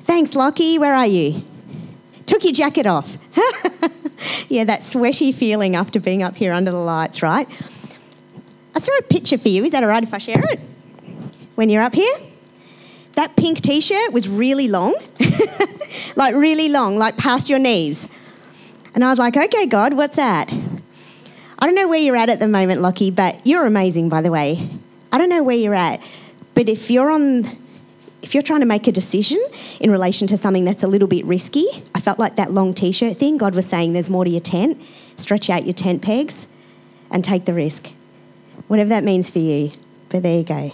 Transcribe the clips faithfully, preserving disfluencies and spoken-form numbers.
Thanks, Lockie. Where are you? Took your jacket off. Yeah, that sweaty feeling after being up here under the lights, right? I saw a picture for you. Is that all right if I share it? When you're up here? That pink T-shirt was really long. Like really long, like past your knees. And I was like, okay, God, what's that? I don't know where you're at at the moment, Lockie, but you're amazing, by the way. I don't know where you're at, but if you're on... If you're trying to make a decision in relation to something that's a little bit risky, I felt like that long T-shirt thing, God was saying there's more to your tent. Stretch out your tent pegs and take the risk. Whatever that means for you. But there you go.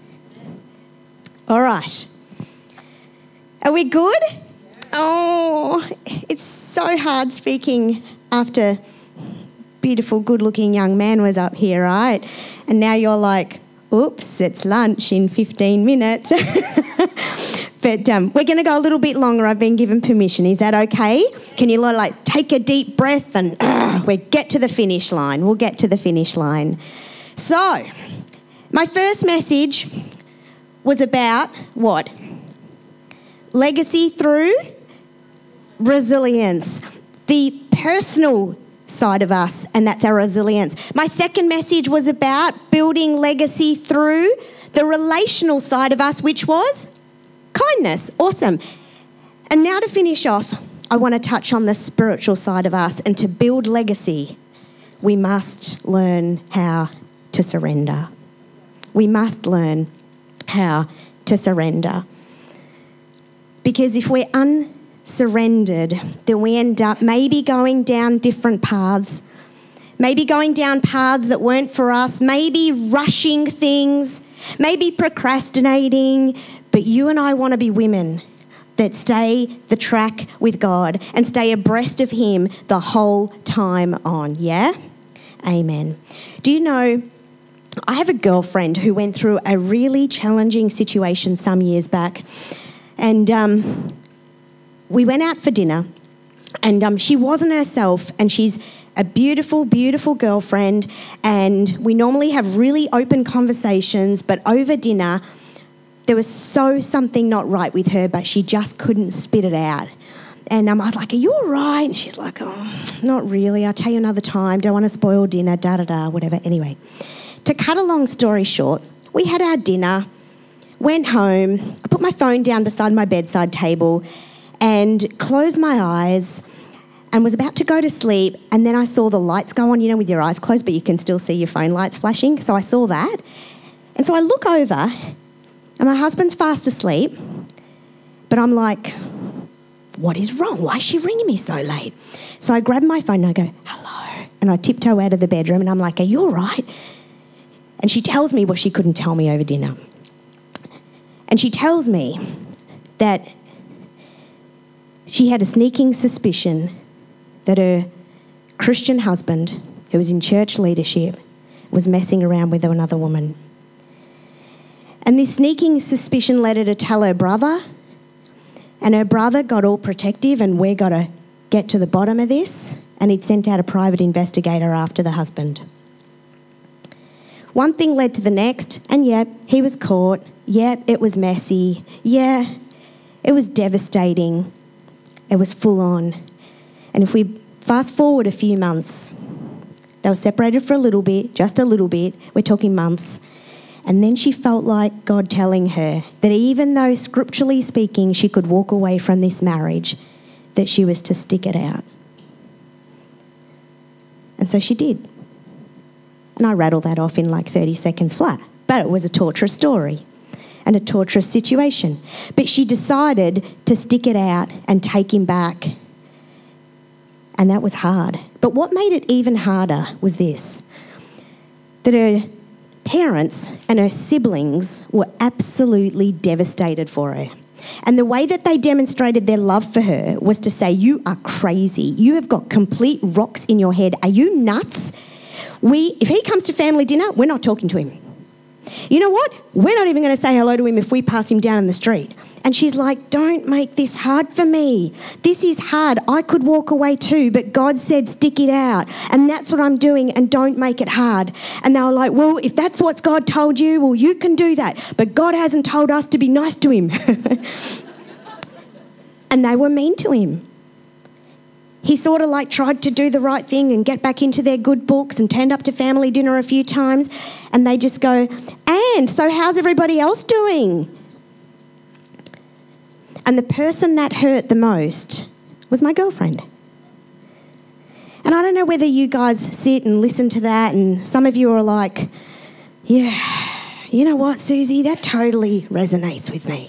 All right. Are we good? Oh, it's so hard speaking after beautiful, good-looking young man was up here, right? And now you're like, oops, it's lunch in fifteen minutes. But um, we're going to go a little bit longer. I've been given permission. Is that okay? Can you like take a deep breath and uh, we get to the finish line. We'll get to the finish line. So, my first message was about what? Legacy through resilience. The personal side of us, and that's our resilience. My second message was about building legacy through the relational side of us, which was kindness. Awesome. And now to finish off, I want to touch on the spiritual side of us, and to build legacy, we must learn how to surrender. We must learn how to surrender. Because if we're un surrendered, then we end up maybe going down different paths, maybe going down paths that weren't for us, maybe rushing things, maybe procrastinating, but you and I want to be women that stay the track with God and stay abreast of Him the whole time on, yeah? Amen. Do you know, I have a girlfriend who went through a really challenging situation some years back, and um, we went out for dinner, and um, she wasn't herself, and she's a beautiful, beautiful girlfriend, and we normally have really open conversations, but over dinner, there was so something not right with her, but she just couldn't spit it out. And um, I was like, are you all right? And she's like, oh, not really. I'll tell you another time. Don't want to spoil dinner, da-da-da, whatever. Anyway, to cut a long story short, we had our dinner, went home, I put my phone down beside my bedside table and closed my eyes and was about to go to sleep, and then I saw the lights go on, you know, with your eyes closed, but you can still see your phone lights flashing. So I saw that. And so I look over, and my husband's fast asleep, but I'm like, what is wrong? Why is she ringing me so late? So I grab my phone and I go, hello. And I tiptoe out of the bedroom and I'm like, are you all right? And she tells me what she couldn't tell me over dinner. And she tells me that she had a sneaking suspicion that her Christian husband, who was in church leadership, was messing around with another woman. And this sneaking suspicion led her to tell her brother, and her brother got all protective and we're got to get to the bottom of this, and he'd sent out a private investigator after the husband. One thing led to the next, and yep, he was caught. Yep, it was messy. Yeah, it was devastating. It was full on. And if we fast forward a few months, they were separated for a little bit, just a little bit. We're talking months. And then she felt like God telling her that even though scripturally speaking she could walk away from this marriage, that she was to stick it out. And so she did. And I rattled that off in like thirty seconds flat. But it was a torturous story and a torturous situation. But she decided to stick it out and take him back. And that was hard. But what made it even harder was this, that her parents and her siblings were absolutely devastated for her. And the way that they demonstrated their love for her was to say, you are crazy. You have got complete rocks in your head. Are you nuts? We, if he comes to family dinner, we're not talking to him. You know what? We're not even going to say hello to him if we pass him down in the street. And she's like, don't make this hard for me. This is hard. I could walk away too, but God said stick it out. And that's what I'm doing, and don't make it hard. And they were like, well, if that's what God told you, well, you can do that. But God hasn't told us to be nice to him. and they were mean to him. He sort of like tried to do the right thing and get back into their good books and turned up to family dinner a few times, and they just go, and so how's everybody else doing? And the person that hurt the most was my girlfriend. And I don't know whether you guys sit and listen to that, and some of you are like, yeah, you know what, Susie, that totally resonates with me.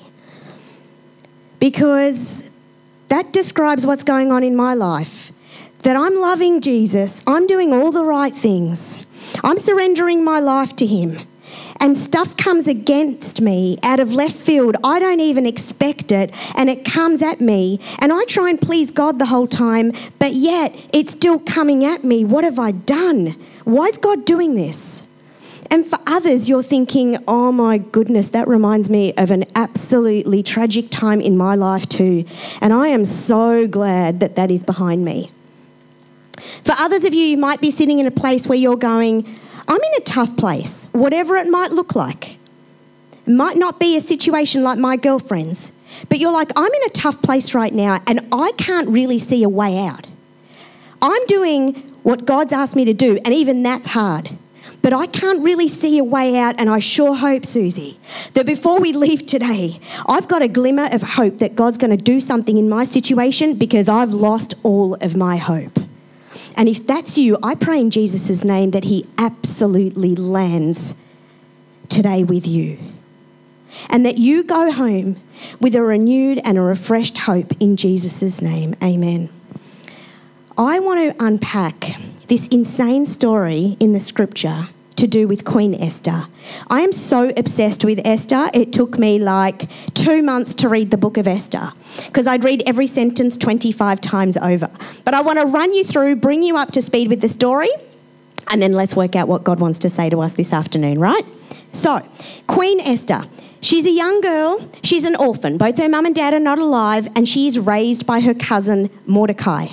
Because that describes what's going on in my life. That I'm loving Jesus, I'm doing all the right things, I'm surrendering my life to him, and stuff comes against me out of left field. I don't even expect it, and it comes at me, and I try and please God the whole time, but yet it's still coming at me. What have I done? Why is God doing this? And for others, you're thinking, oh my goodness, that reminds me of an absolutely tragic time in my life too, and I am so glad that that is behind me. For others of you, you might be sitting in a place where you're going, I'm in a tough place, whatever it might look like. It might not be a situation like my girlfriend's, but you're like, I'm in a tough place right now and I can't really see a way out. I'm doing what God's asked me to do, and even that's hard. But I can't really see a way out, and I sure hope, Susie, that before we leave today, I've got a glimmer of hope that God's going to do something in my situation, because I've lost all of my hope. And if that's you, I pray in Jesus' name that he absolutely lands today with you. And that you go home with a renewed and a refreshed hope in Jesus' name. Amen. I want to unpack this insane story in the scripture to do with Queen Esther. I am so obsessed with Esther. It took me like two months to read the book of Esther, because I'd read every sentence twenty-five times over. But I want to run you through, bring you up to speed with the story, and then let's work out what God wants to say to us this afternoon, right? So, Queen Esther. She's a young girl. She's an orphan. Both her mum and dad are not alive, and she is raised by her cousin Mordecai.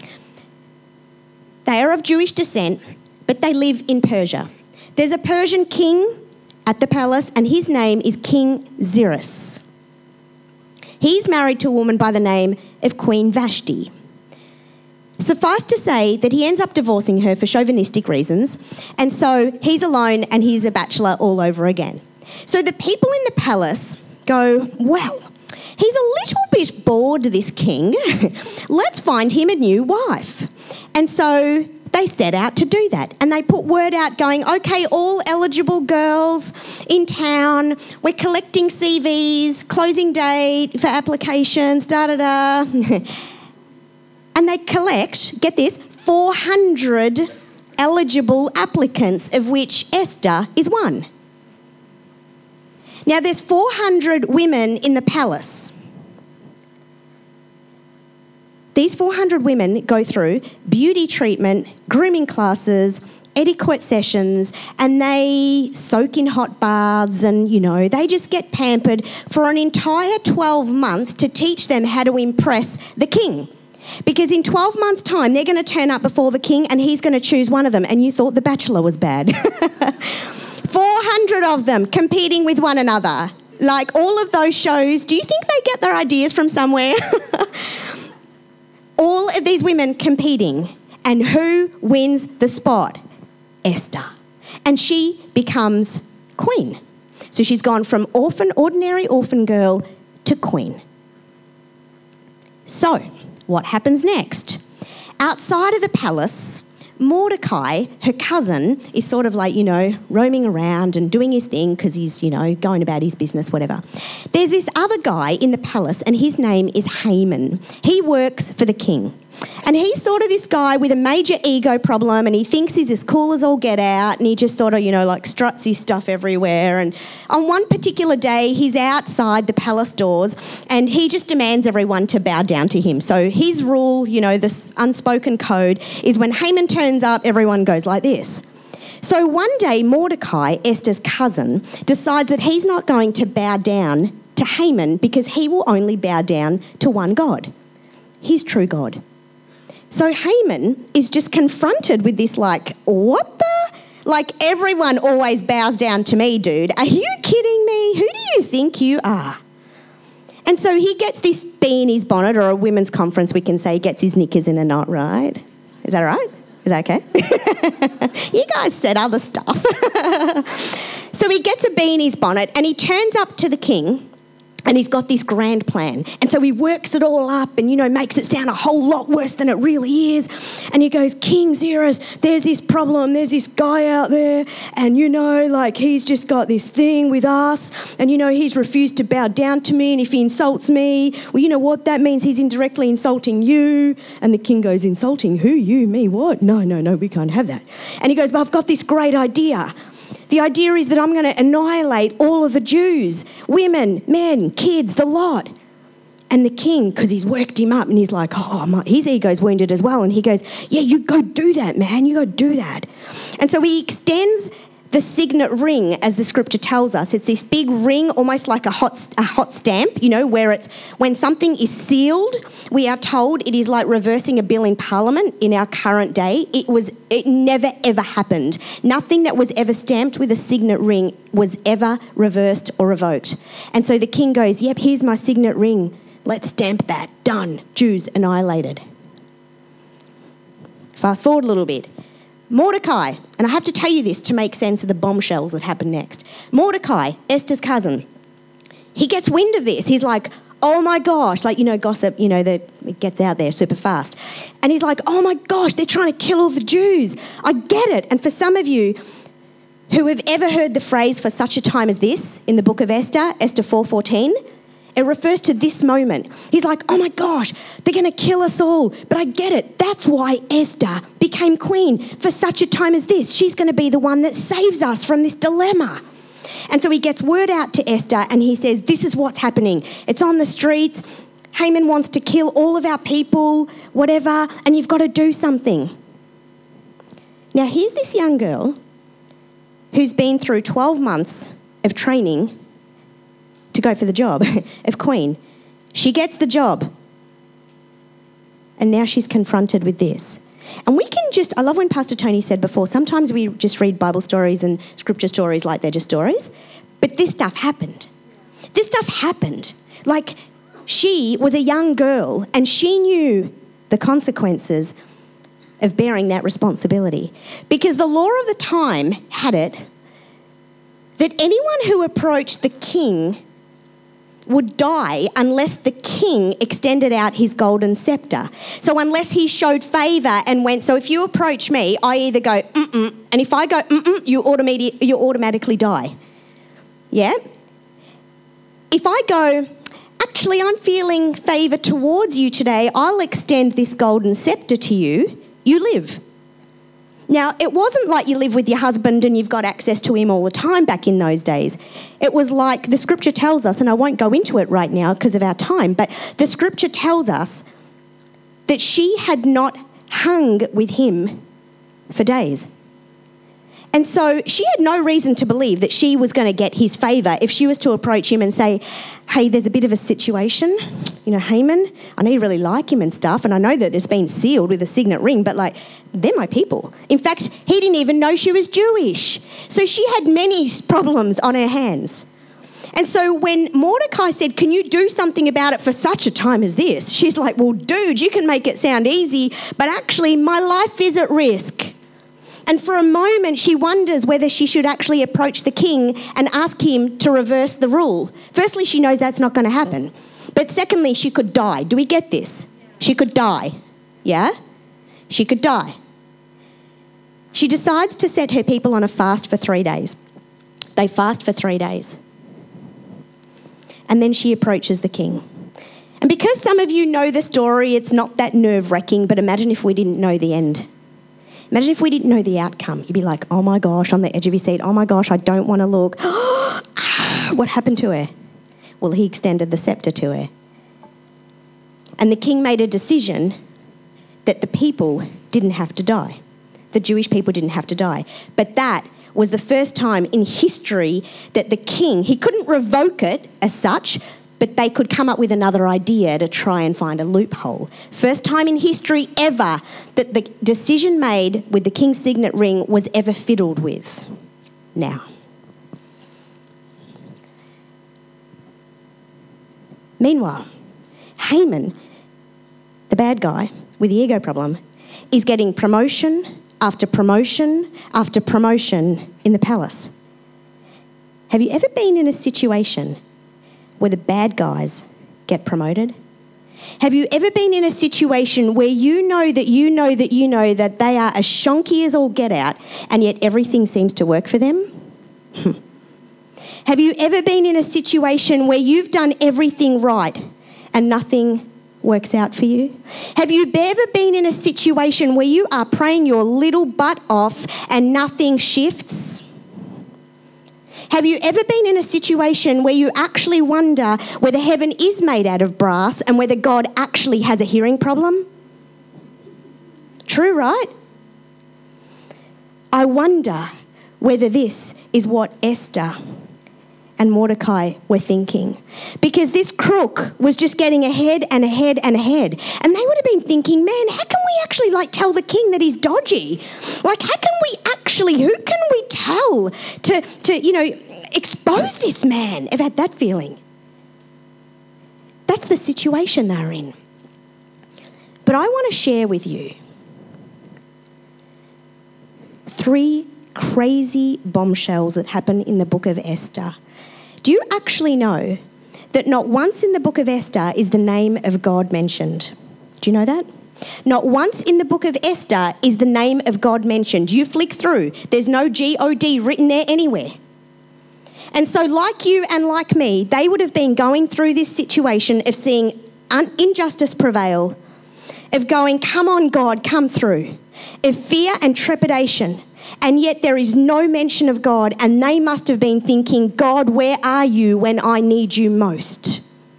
They are of Jewish descent, but they live in Persia. There's a Persian king at the palace, and his name is King Xerxes. He's married to a woman by the name of Queen Vashti. Suffice to say that he ends up divorcing her for chauvinistic reasons, and so he's alone and he's a bachelor all over again. So the people in the palace go, well, he's a little bit bored, this king. Let's find him a new wife. And so they set out to do that, and they put word out going, okay, all eligible girls in town, we're collecting C Vs, closing date for applications, da-da-da. And they collect, get this, four hundred eligible applicants, of which Esther is one. Now, there's four hundred women in the palace. These four hundred women go through beauty treatment, grooming classes, etiquette sessions, and they soak in hot baths, and, you know, they just get pampered for an entire twelve months to teach them how to impress the king. Because in twelve months' time, they're going to turn up before the king and he's going to choose one of them, and you thought The Bachelor was bad. four hundred of them competing with one another. Like all of those shows, do you think they get their ideas from somewhere? All of these women competing, and who wins the spot? Esther. And she becomes queen. So she's gone from orphan, ordinary orphan girl to queen. So, what happens next? Outside of the palace, Mordecai, her cousin, is sort of like, you know, roaming around and doing his thing because he's, you know, going about his business, whatever. There's this other guy in the palace, and his name is Haman. He works for the king. And he's sort of this guy with a major ego problem, and he thinks he's as cool as all get out, and he just sort of, you know, like struts his stuff everywhere. And on one particular day, he's outside the palace doors, and he just demands everyone to bow down to him. So his rule, you know, this unspoken code, is when Haman turns up, everyone goes like this. So one day, Mordecai, Esther's cousin, decides that he's not going to bow down to Haman because he will only bow down to one God, his true God. So Haman is just confronted with this, like, what the? Like, everyone always bows down to me, dude. Are you kidding me? Who do you think you are? And And so he gets this bee in his bonnet, or a women's conference we can say he gets his knickers in a knot, right? Is that right? Is that okay? You guys said other stuff. So he gets a bee in his bonnet and he turns up to the king and he's got this grand plan. And so he works it all up and, you know, makes it sound a whole lot worse than it really is. And he goes, King Xerxes, there's this problem. There's this guy out there and, you know, like he's just got this thing with us. And, you know, he's refused to bow down to me. And if he insults me, well, you know what? That means he's indirectly insulting you. And the king goes, insulting who? You, me, what? No, no, no, we can't have that. And he goes, but I've got this great idea. The idea is that I'm going to annihilate all of the Jews, women, men, kids, the lot. And the king, because he's worked him up and he's like, oh, my, his ego's wounded as well. And he goes, yeah, you go do that, man. You go do that. And so he extends the signet ring, as the scripture tells us. It's this big ring, almost like a hot a hot stamp, you know, where it's when something is sealed, we are told it is like reversing a bill in Parliament in our current day. It was it never ever happened. Nothing that was ever stamped with a signet ring was ever reversed or revoked. And so the king goes, yep, here's my signet ring. Let's stamp that. Done. Jews annihilated. Fast forward a little bit. Mordecai, and I have to tell you this to make sense of the bombshells that happen next. Mordecai, Esther's cousin, he gets wind of this. He's like, oh my gosh, like, you know, gossip, you know, that it gets out there super fast. And he's like, oh my gosh, they're trying to kill all the Jews. I get it. And for some of you who have ever heard the phrase for such a time as this in the book of Esther, Esther four fourteen, it refers to this moment. He's like, oh my gosh, they're going to kill us all. But I get it. That's why Esther became queen for such a time as this. She's going to be the one that saves us from this dilemma. And so he gets word out to Esther and he says, this is what's happening. It's on the streets. Haman wants to kill all of our people, whatever, and you've got to do something. Now, here's this young girl who's been through twelve months of training to go for the job of queen. She gets the job. And now she's confronted with this. And we can just, I love when Pastor Tony said before, sometimes we just read Bible stories and scripture stories like they're just stories. But this stuff happened. This stuff happened. Like, she was a young girl and she knew the consequences of bearing that responsibility. Because the law of the time had it that anyone who approached the king would die unless the king extended out his golden scepter. So unless he showed favour and went, so if you approach me, I either go, mm-mm, and if I go, mm-mm, you, automatic, you automatically die. Yeah? If I go, actually, I'm feeling favour towards you today, I'll extend this golden scepter to you, you live. Now, it wasn't like you live with your husband and you've got access to him all the time back in those days. It was like the scripture tells us, and I won't go into it right now because of our time, but the scripture tells us that she had not hung with him for days. And so she had no reason to believe that she was going to get his favour if she was to approach him and say, hey, there's a bit of a situation. You know, Haman, I know you really like him and stuff, and I know that it's been sealed with a signet ring, but like, they're my people. In fact, he didn't even know she was Jewish. So she had many problems on her hands. And so when Mordecai said, can you do something about it for such a time as this? She's like, well, dude, you can make it sound easy, but actually my life is at risk. And for a moment, she wonders whether she should actually approach the king and ask him to reverse the rule. Firstly, she knows that's not going to happen. But secondly, she could die. Do we get this? She could die. Yeah? She could die. She decides to set her people on a fast for three days. They fast for three days. And then she approaches the king. And because some of you know the story, it's not that nerve-wracking, but imagine if we didn't know the end. Imagine if we didn't know the outcome. You'd be like, oh my gosh, on the edge of your seat. Oh my gosh, I don't want to look. What happened to her? Well, he extended the scepter to her. And the king made a decision that the people didn't have to die. The Jewish people didn't have to die. But that was the first time in history that the king, he couldn't revoke it as such, but they could come up with another idea to try and find a loophole. First time in history ever that the decision made with the king's signet ring was ever fiddled with. Now, Meanwhile, Haman, the bad guy with the ego problem, is getting promotion after promotion after promotion in the palace. Have you ever been in a situation where the bad guys get promoted? Have you ever been in a situation where you know that you know that you know that they are as shonky as all get out, and yet everything seems to work for them? Have you ever been in a situation where you've done everything right and nothing works out for you? Have you ever been in a situation where you are praying your little butt off and nothing shifts? Have you ever been in a situation where you actually wonder whether heaven is made out of brass and whether God actually has a hearing problem? True, right? I wonder whether this is what Esther and Mordecai were thinking. Because this crook was just getting ahead and ahead and ahead. And they would have been thinking, man, how can we actually like tell the king that he's dodgy? Like, how can we actually, who can we tell to, to you know, expose this man? I've had that feeling. That's the situation they're in. But I want to share with you three crazy bombshells that happen in the book of Esther. Do you actually know that not once in the book of Esther is the name of God mentioned? Do you know that? Not once in the book of Esther is the name of God mentioned. You flick through, there's no G O D written there anywhere. And so like you and like me, they would have been going through this situation of seeing un- injustice prevail, of going, come on God, come through, of fear and trepidation. And yet there is no mention of God, and they must have been thinking, God, where are you when I need you most?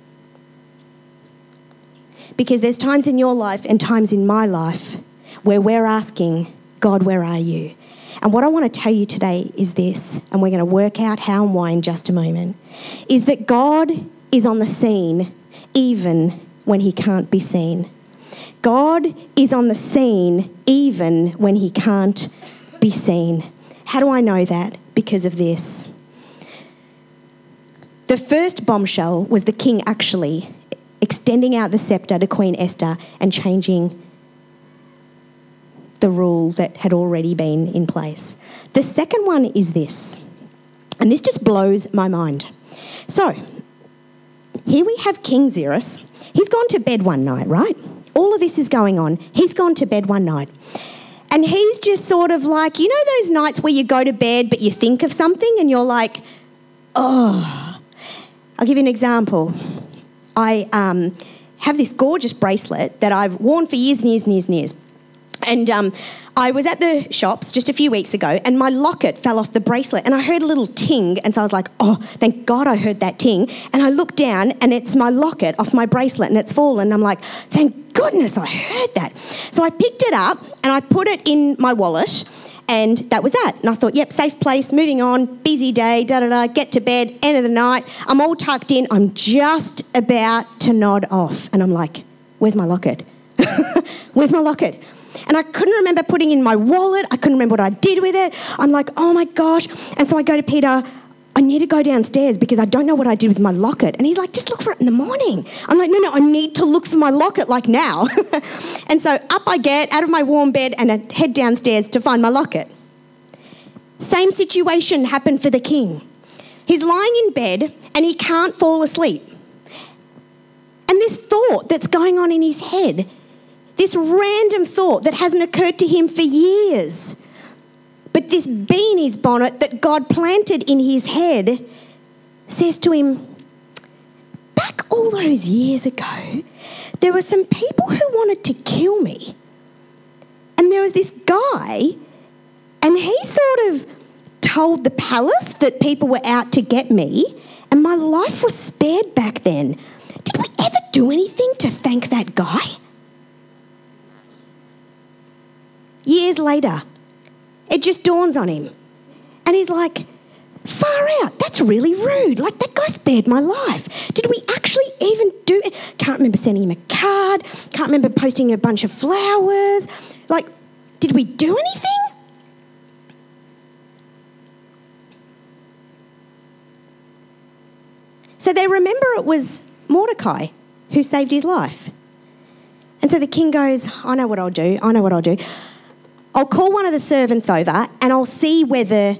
Because there's times in your life and times in my life where we're asking, God, where are you? And what I want to tell you today is this, and we're going to work out how and why in just a moment, is that God is on the scene even when he can't be seen. God is on the scene even when he can't be seen. How do I know that? Because of this. The first bombshell was the king actually extending out the scepter to Queen Esther and changing the rule that had already been in place. The second one is this, and this just blows my mind. So, here we have King Xerxes. He's gone to bed one night, right? All of this is going on. He's gone to bed one night. And he's just sort of like, you know those nights where you go to bed but you think of something and you're like, oh. I'll give you an example. I um, have this gorgeous bracelet that I've worn for years and years and years and years. And um, I was at the shops just a few weeks ago and my locket fell off the bracelet and I heard a little ting, and so I was like, oh, thank God I heard that ting. And I looked down and it's my locket off my bracelet and it's fallen. I'm like, thank goodness I heard that. So I picked it up and I put it in my wallet, and that was that. And I thought, yep, safe place, moving on, busy day, da-da-da, get to bed, end of the night. I'm all tucked in. I'm just about to nod off. And I'm like, where's my locket? Where's my locket? And I couldn't remember putting in my wallet. I couldn't remember what I did with it. I'm like, oh my gosh. And so I go to Peter, I need to go downstairs because I don't know what I did with my locket. And he's like, just look for it in the morning. I'm like, no, no, I need to look for my locket like now. And so up I get out of my warm bed and I head downstairs to find my locket. Same situation happened for the king. He's lying in bed and he can't fall asleep. And this thought that's going on in his head, this random thought that hasn't occurred to him for years, but this beanie's bonnet that God planted in his head says to him, back all those years ago, there were some people who wanted to kill me. And there was this guy, and he sort of told the palace that people were out to get me, and my life was spared back then. Did we ever do anything to thank that guy? Years later, it just dawns on him. And he's like, far out, that's really rude. Like, that guy spared my life. Did we actually even do it? Can't remember sending him a card. Can't remember posting a bunch of flowers. Like, did we do anything? So they remember it was Mordecai, who saved his life. And so the king goes, I know what I'll do. I know what I'll do. I'll call one of the servants over and I'll see whether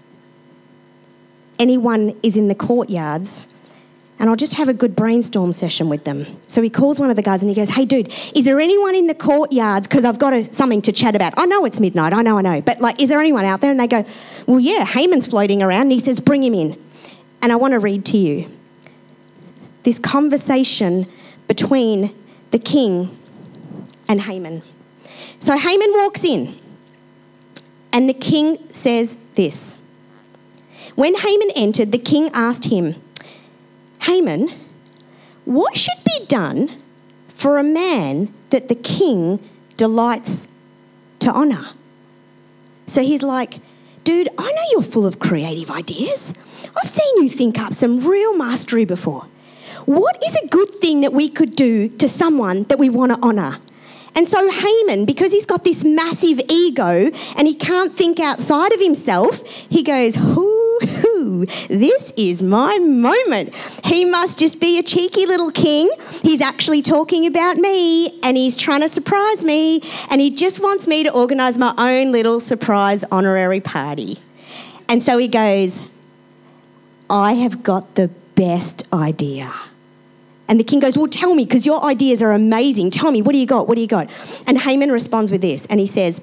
anyone is in the courtyards, and I'll just have a good brainstorm session with them. So he calls one of the guards and he goes, hey, dude, is there anyone in the courtyards? Because I've got a, something to chat about. I know it's midnight. I know, I know. But, like, is there anyone out there? And they go, well, yeah, Haman's floating around. And he says, bring him in. And I want to read to you this conversation between the king and Haman. So Haman walks in and the king says this. When Haman entered, the king asked him, Haman, what should be done for a man that the king delights to honour? So he's like, dude, I know you're full of creative ideas. I've seen you think up some real mastery before. What is a good thing that we could do to someone that we want to honour? And so Haman, because he's got this massive ego and he can't think outside of himself, he goes, ooh, ooh, this is my moment. He must just be a cheeky little king. He's actually talking about me and he's trying to surprise me and he just wants me to organise my own little surprise honorary party. And so he goes, I have got the best idea. And the king goes, well, tell me, because your ideas are amazing. Tell me, what do you got? What do you got? And Haman responds with this, and he says,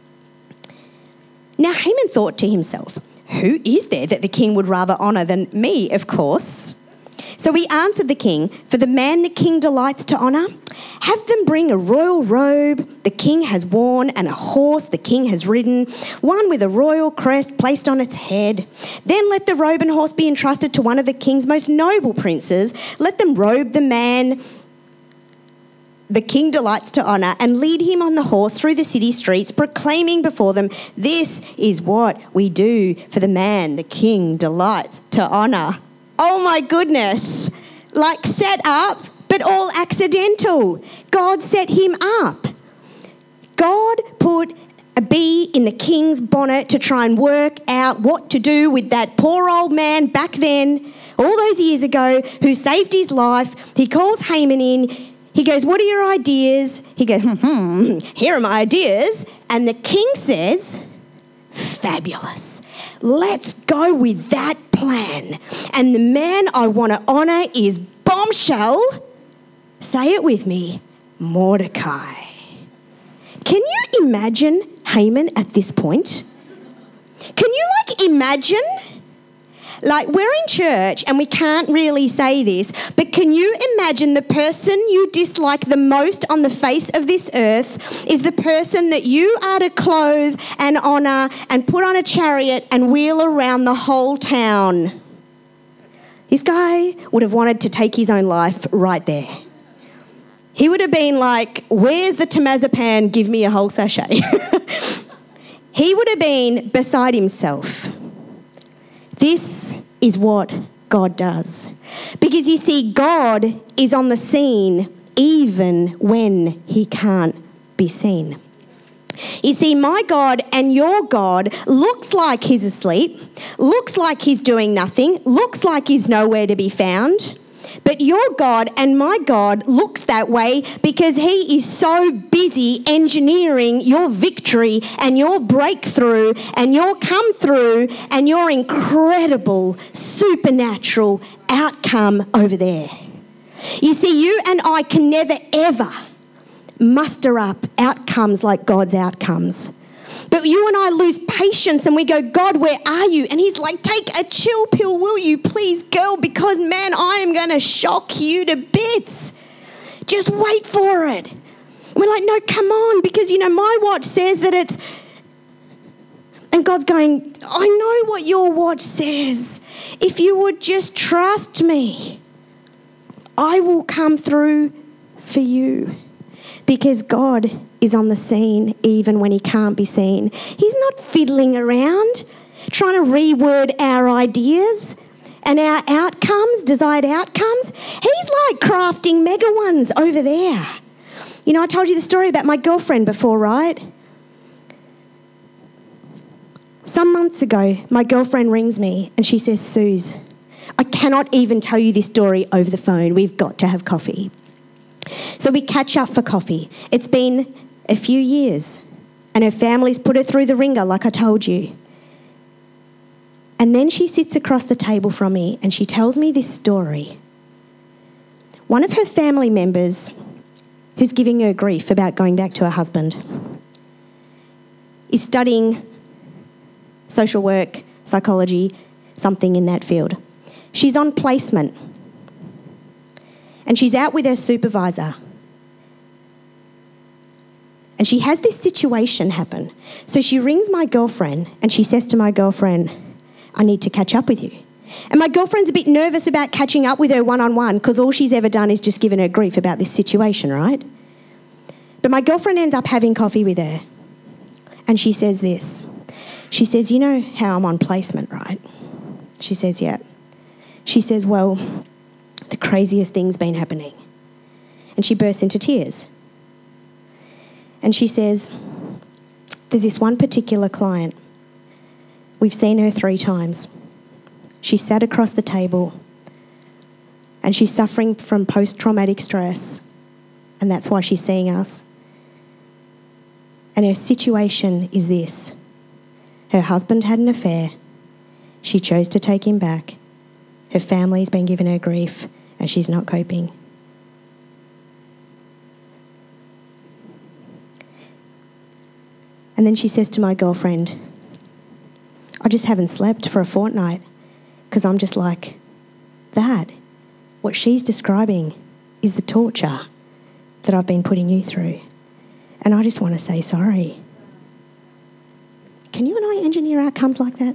now Haman thought to himself, who is there that the king would rather honour than me, of course? So he answered the king, for the man the king delights to honour, have them bring a royal robe the king has worn and a horse the king has ridden, one with a royal crest placed on its head. Then let the robe and horse be entrusted to one of the king's most noble princes. Let them robe the man the king delights to honour and lead him on the horse through the city streets, proclaiming before them, this is what we do for the man the king delights to honour. Oh my goodness, like set up, but all accidental. God set him up. God put a bee in the king's bonnet to try and work out what to do with that poor old man back then, all those years ago, who saved his life. He calls Haman in. He goes, what are your ideas? He goes, hmm, hmm, here are my ideas. And the king says, fabulous. Let's go with that plan. And the man I want to honour is bombshell. Say it with me, Mordecai. Can you imagine Haman at this point? Can you like imagine? Like we're in church and we can't really say this, but can you imagine the person you dislike the most on the face of this earth is the person that you are to clothe and honour and put on a chariot and wheel around the whole town? This guy would have wanted to take his own life right there. He would have been like, where's the temazepam? Give me a whole sachet. He would have been beside himself. This is what God does. Because you see, God is on the scene even when he can't be seen. You see, my God and your God looks like he's asleep, looks like he's doing nothing, looks like he's nowhere to be found. But your God and my God looks that way because he is so busy engineering your victory and your breakthrough and your come through and your incredible supernatural outcome over there. You see, you and I can never ever muster up outcomes like God's outcomes. But you and I lose patience and we go, God, where are you? And he's like, take a chill pill, will you please, girl? Because, man, I am going to shock you to bits. Just wait for it. And we're like, no, come on, because, you know, my watch says that it's... And God's going, I know what your watch says. If you would just trust me, I will come through for you. Because God is on the scene even when he can't be seen. He's not fiddling around, trying to reword our ideas and our outcomes, desired outcomes. He's like crafting mega ones over there. You know, I told you the story about my girlfriend before, right? Some months ago, my girlfriend rings me and she says, Suze, I cannot even tell you this story over the phone. We've got to have coffee. So we catch up for coffee. It's been a few years and her family's put her through the ringer, like I told you. And then she sits across the table from me and she tells me this story. One of her family members, who's giving her grief about going back to her husband, is studying social work, psychology, something in that field. She's on placement and she's out with her supervisor. And she has this situation happen. So she rings my girlfriend and she says to my girlfriend, I need to catch up with you. And my girlfriend's a bit nervous about catching up with her one-on-one because all she's ever done is just given her grief about this situation, right? But my girlfriend ends up having coffee with her and she says this. She says, you know how I'm on placement, right? She says, yeah. She says, well, the craziest thing's been happening. And she bursts into tears. And she says, there's this one particular client. We've seen her three times. She sat across the table and she's suffering from post-traumatic stress, and that's why she's seeing us. And her situation is this. Her husband had an affair. She chose to take him back. Her family's been giving her grief and she's not coping. And then she says to my girlfriend, I just haven't slept for a fortnight because I'm just like, that, what she's describing is the torture that I've been putting you through. And I just want to say sorry. Can you and I engineer outcomes like that?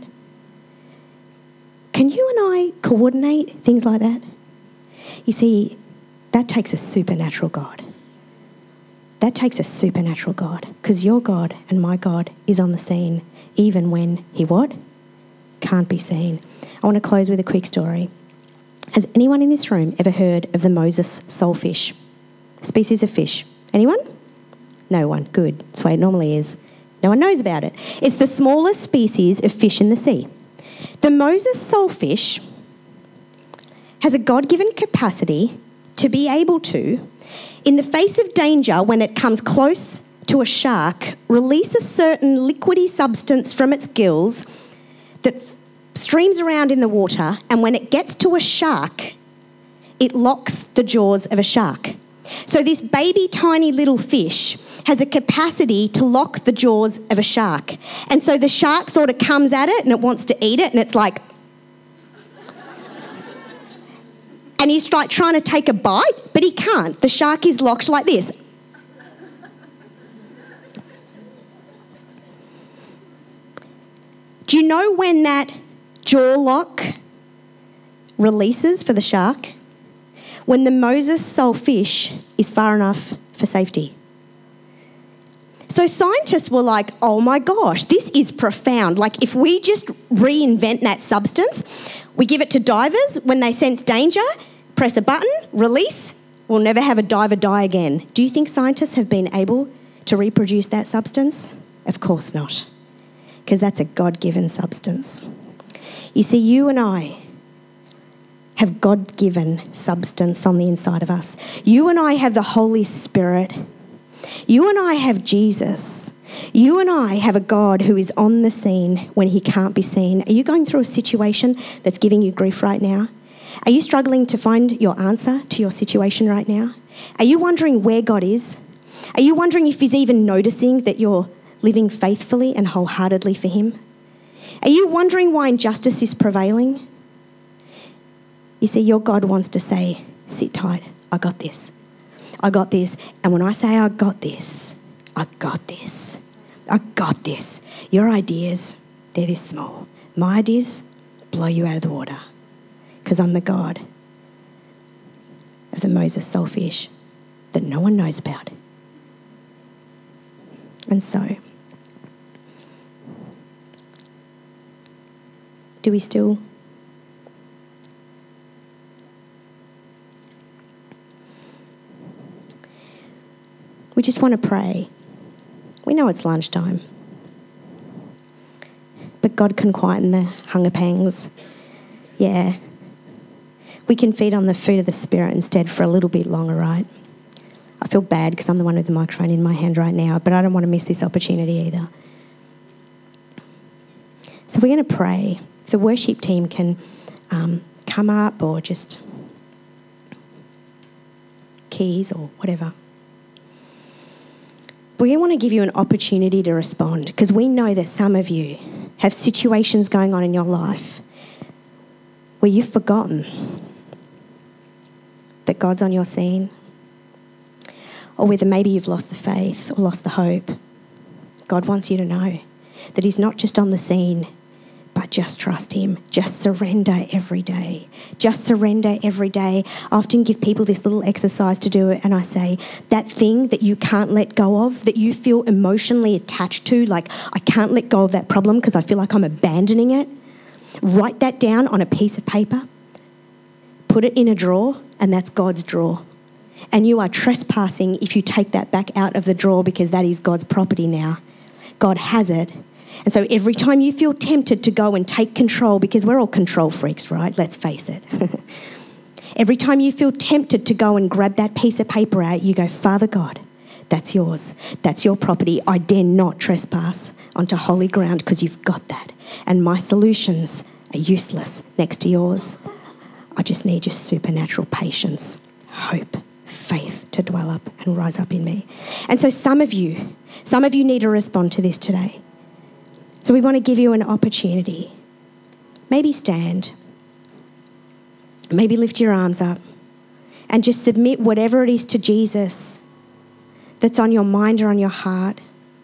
Can you and I coordinate things like that? You see, that takes a supernatural God. That takes a supernatural God, because your God and my God is on the scene even when he what? Can't be seen. I want to close with a quick story. Has anyone in this room ever heard of the Moses soulfish? Species of fish. Anyone? No one. Good. That's the way it normally is. No one knows about it. It's the smallest species of fish in the sea. The Moses soulfish has a God-given capacity to be able to, in the face of danger, when it comes close to a shark, release a certain liquidy substance from its gills that streams around in the water, and when it gets to a shark, it locks the jaws of a shark. So this baby tiny little fish has a capacity to lock the jaws of a shark. And so the shark sort of comes at it and it wants to eat it, and it's like... and he's like trying to take a bite, but he can't. The shark is locked like this. Do you know when that jaw lock releases for the shark? When the Moses soulfish is far enough for safety. So scientists were like, oh my gosh, this is profound. Like if we just reinvent that substance, we give it to divers when they sense danger, press a button, release, we'll never have a diver die again. Do you think scientists have been able to reproduce that substance? Of course not, because that's a God-given substance. You see, you and I have God-given substance on the inside of us. You and I have the Holy Spirit. You and I have Jesus. You and I have a God who is on the scene when he can't be seen. Are you going through a situation that's giving you grief right now? Are you struggling to find your answer to your situation right now? Are you wondering where God is? Are you wondering if he's even noticing that you're living faithfully and wholeheartedly for him? Are you wondering why injustice is prevailing? You see, your God wants to say, sit tight, I got this. I got this. And when I say I got this, I got this. I got this. Your ideas, they're this small. My ideas blow you out of the water, because I'm the God of the Moses soulfish that no one knows about. And so, do we still... We just want to pray. We know it's lunchtime, but God can quieten the hunger pangs. Yeah, we can feed on the food of the Spirit instead for a little bit longer, right? I feel bad because I'm the one with the microphone in my hand right now, but I don't want to miss this opportunity either. So we're going to pray. If the worship team can um, come up, or just keys or whatever. We want to give you an opportunity to respond, because we know that some of you have situations going on in your life where you've forgotten that God's on your scene, or whether maybe you've lost the faith or lost the hope. God wants you to know that he's not just on the scene, but just trust him. Just surrender every day. Just surrender every day. I often give people this little exercise to do it, and I say, that thing that you can't let go of, that you feel emotionally attached to, like, I can't let go of that problem because I feel like I'm abandoning it, write that down on a piece of paper, put it in a drawer, and that's God's drawer. And you are trespassing if you take that back out of the drawer, because that is God's property now. God has it. And so every time you feel tempted to go and take control, because we're all control freaks, right? Let's face it. Every time you feel tempted to go and grab that piece of paper out, you go, Father God, that's yours. That's your property. I dare not trespass onto holy ground because you've got that. And my solutions are useless next to yours. I just need your supernatural patience, hope, faith to dwell up and rise up in me. And so some of you, some of you need to respond to this today. So we want to give you an opportunity. Maybe stand. Maybe lift your arms up and just submit whatever it is to Jesus that's on your mind or on your heart.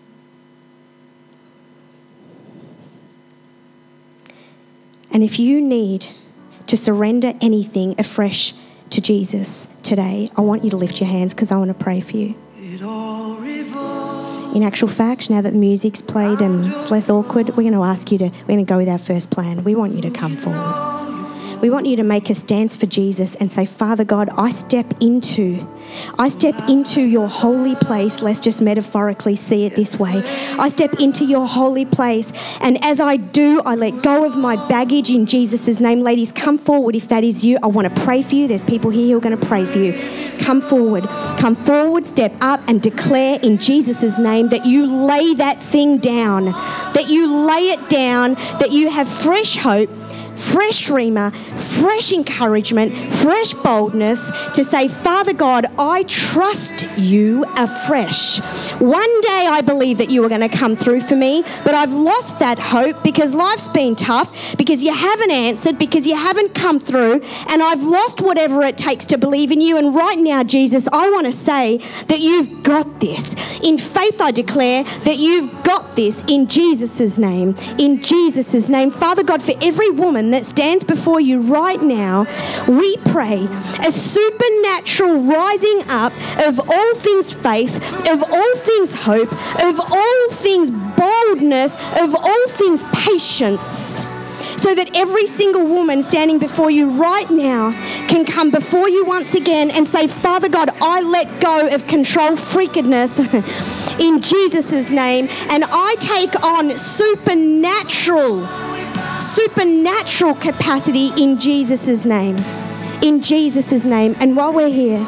And if you need to surrender anything afresh to Jesus today, I want you to lift your hands, because I want to pray for you. In actual fact, now that the music's played and it's less awkward, we're going to ask you to, we're going to go with our first plan. We want you to come forward. We want you to make us dance for Jesus and say, Father God, I step into, I step into your holy place. Let's just metaphorically see it this way. I step into your holy place, and as I do, I let go of my baggage in Jesus' name. Ladies, come forward if that is you. I want to pray for you. There's people here who are going to pray for you. Come forward. Come forward, step up and declare in Jesus' name that you lay that thing down, that you lay it down, that you have fresh hope, fresh rhema, fresh encouragement, fresh boldness to say, Father God, I trust you afresh. One day I believe that you are going to come through for me, but I've lost that hope because life's been tough, because you haven't answered, because you haven't come through, and I've lost whatever it takes to believe in you. And right now, Jesus, I want to say that you've got this. In faith, I declare that you've got this in Jesus' name. In Jesus' name. Father God, for every woman that stands before you right now, we pray a supernatural rising up of all things faith, of all things hope, of all things boldness, of all things patience, so that every single woman standing before you right now can come before you once again and say, Father God, I let go of control freakedness in Jesus' name, and I take on supernatural supernatural capacity in Jesus' name. In Jesus' name. And while we're here,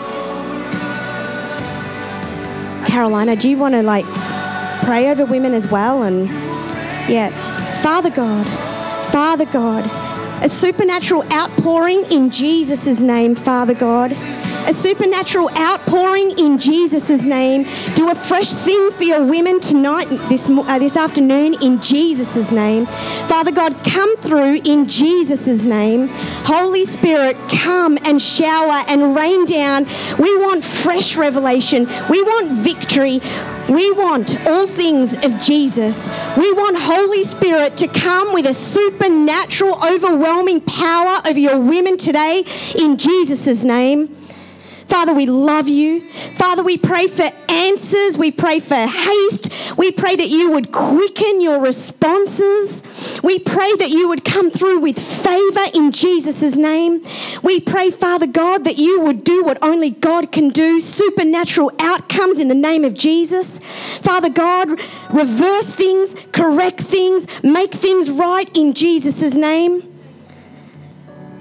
Carolina, do you want to like pray over women as well? And yeah, Father God, Father God, a supernatural outpouring in Jesus' name, Father God. A supernatural outpouring in Jesus' name. Do a fresh thing for your women tonight, this uh, this afternoon, in Jesus' name. Father God, come through in Jesus' name. Holy Spirit, come and shower and rain down. We want fresh revelation. We want victory. We want all things of Jesus. We want Holy Spirit to come with a supernatural, overwhelming power over your women today in Jesus' name. Father, we love you. Father, we pray for answers. We pray for haste. We pray that you would quicken your responses. We pray that you would come through with favor in Jesus' name. We pray, Father God, that you would do what only God can do, supernatural outcomes in the name of Jesus. Father God, reverse things, correct things, make things right in Jesus' name.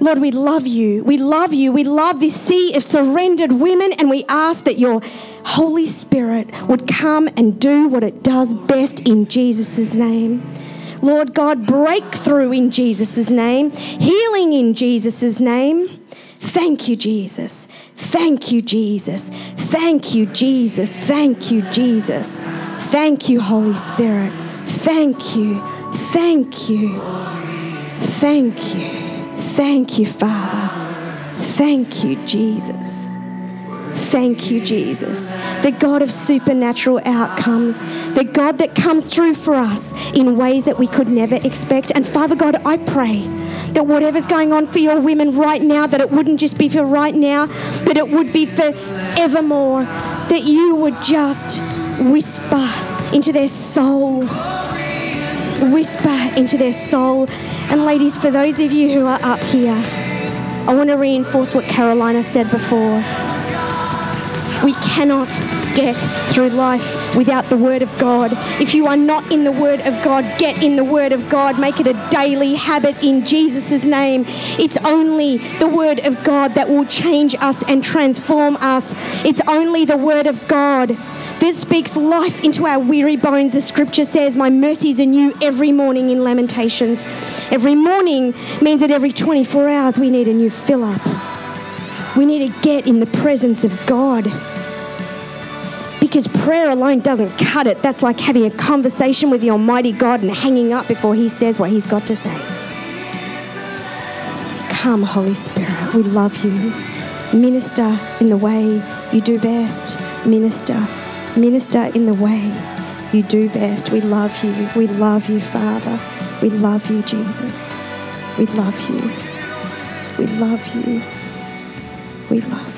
Lord, we love you. We love you. We love this sea of surrendered women, and we ask that your Holy Spirit would come and do what it does best in Jesus' name. Lord God, breakthrough in Jesus' name, healing in Jesus' name. Thank you, Jesus. Thank you, Jesus. Thank you, Jesus. Thank you, Jesus. Thank you, Holy Spirit. Thank you. Thank you. Thank you. Thank you, Father. Thank you, Jesus. Thank you, Jesus. The God of supernatural outcomes. The God that comes through for us in ways that we could never expect. And Father God, I pray that whatever's going on for your women right now, that it wouldn't just be for right now, but it would be for evermore. That you would just whisper into their soul. Whisper into their soul. And ladies, for those of you who are up here, I want to reinforce what Carolina said before. We cannot get through life without the Word of God. If you are not in the Word of God, get in the Word of God. Make it a daily habit in Jesus' name. It's only the Word of God that will change us and transform us. It's only the Word of God that speaks life into our weary bones. The scripture says, my mercies are new every morning in Lamentations. Every morning means that every twenty-four hours we need a new fill up. We need to get in the presence of God. Because prayer alone doesn't cut it. That's like having a conversation with the Almighty God and hanging up before he says what he's got to say. Come, Holy Spirit, we love you. Minister in the way you do best. Minister. Minister in the way you do best. We love you. We love you, Father. We love you, Jesus. We love you. We love you. We love you.